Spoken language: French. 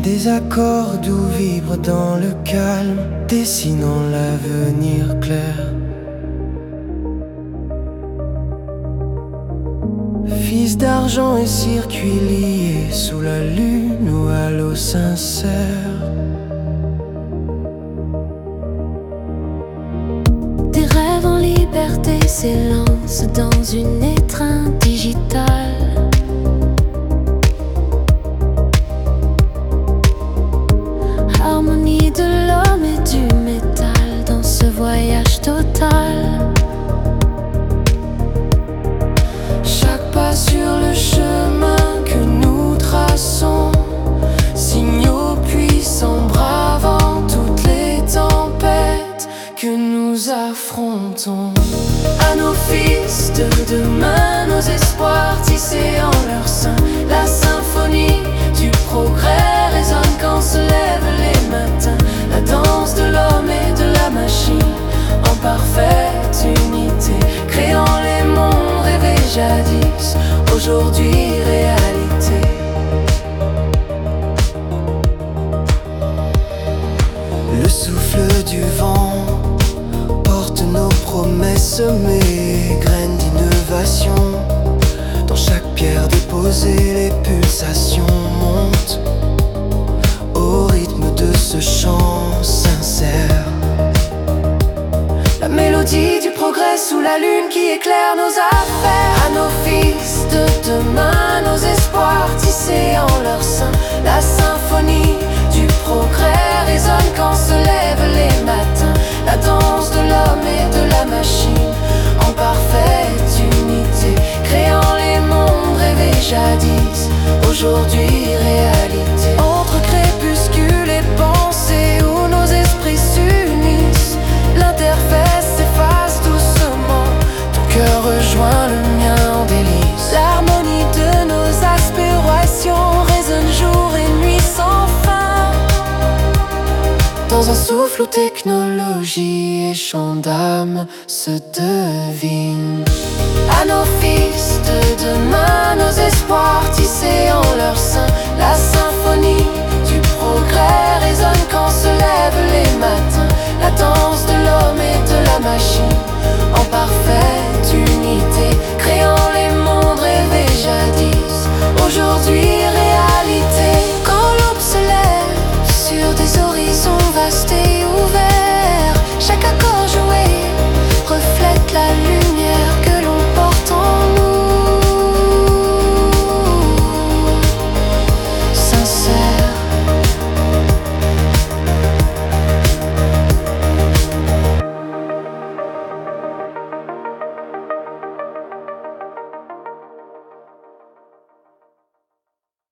Des accords doux vibrent dans le calme, dessinant l'avenir clair. Fils d'argent et circuits liés sous la lune ou à l'eau sincère. Des rêves en liberté s'élancent dans une étreinte digitale. Harmonie de l'homme et du métal dans ce voyage total. Chaque pas sur le chemin que nous traçons, signaux puissants bravant toutes les tempêtes que nous affrontons. À nos fils de demain, nos espoirs tissés en leur sein, la symphonie du progrès résonne quand se lèvent les matins. La danse de l'homme et de la machine en parfaite unité, créant les mondes rêvés jadis, aujourd'hui réalité. Le souffle du vent porte nos promesses semées, graines d'innovation. Dans chaque pierre déposée, les pulsations montent au rythme de ce chant sincère. La mélodie du progrès sous la lune qui éclaire nos affaires. À nos fils de demain, nos espoirs tissés en leur sein, la symphonie du progrès résonne quand se lèvent les matins. La danse de l'homme et de la machine en parfaite unité, créant les mondes rêvés jadis, aujourd'hui réalité. Entre crépuscule et pensée où nos esprits s'unissent, l'interface s'efface doucement, ton cœur rejoint le mien en délice. L'harmonie de nos aspirations résonne jour et nuit sans fin, dans un souffle où technologie et chant d'âme se devinent. À nos fils de demain, nos espoirs tissés en leur sein, la symphonie du progrès résonne quand se lèvent les matins. La danse de l'homme et de la machine en parfaite